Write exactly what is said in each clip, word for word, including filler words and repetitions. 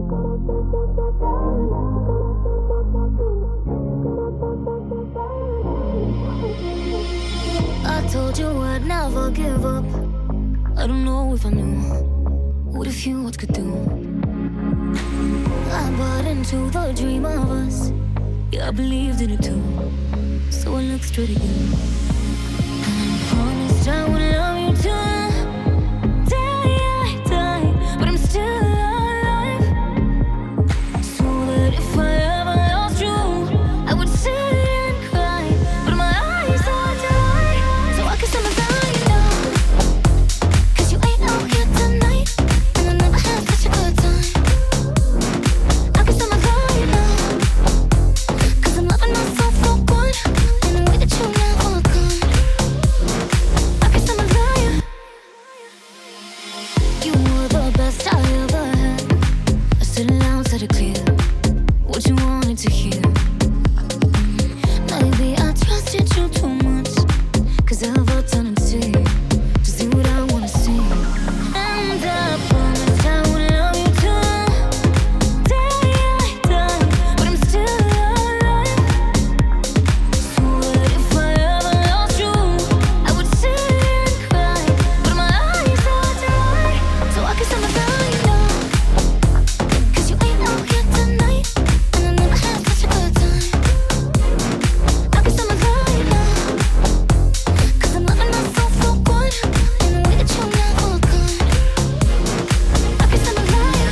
I told you I'd never give up. I don't know if I knew what a few words could do. I bought into the dream of us. Yeah, I believed in it too. So I looked straight at you. And I promised I would love you too. Day I die, but I'm still alive. So that if I ever lost you, I would sit and cry. But my eyes are dry, so I can sympathize, you know. Cause you ain't out here tonight, and I never had such a good time. I can sympathize, you know. Cause I'm loving myself for good, in a way that you never could. I can sympathize. You were the best I ever had. I stood loud, said it clear what you wanted to hear. Maybe I trusted you too much, cause I have a tendency to see what I wanna see. And I promised I would love you too. Day I die, but I'm still alive. So that if I ever lost you, I would sit and cry. But my eyes are dry, so I can sympathize, you know. Cause you ain't out here tonight, and I never had such a good time. I can sympathize, you know. Cause I'm loving myself so good, in a way that you never could. I can sympathize.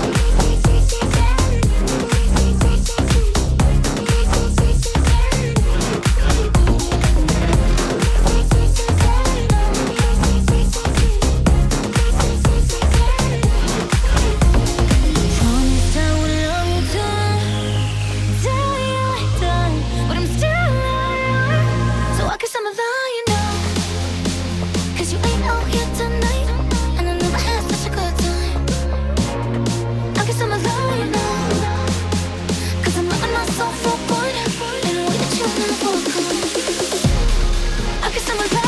Promised I would love you too. Day I die, but I'm still alive. So I can sympathize, you know. Cause you ain't out here tonight, and I never had such a good time. I can sympathize, you know. Cause I'm loving myself so good, in a way that you never could. I can sympathize.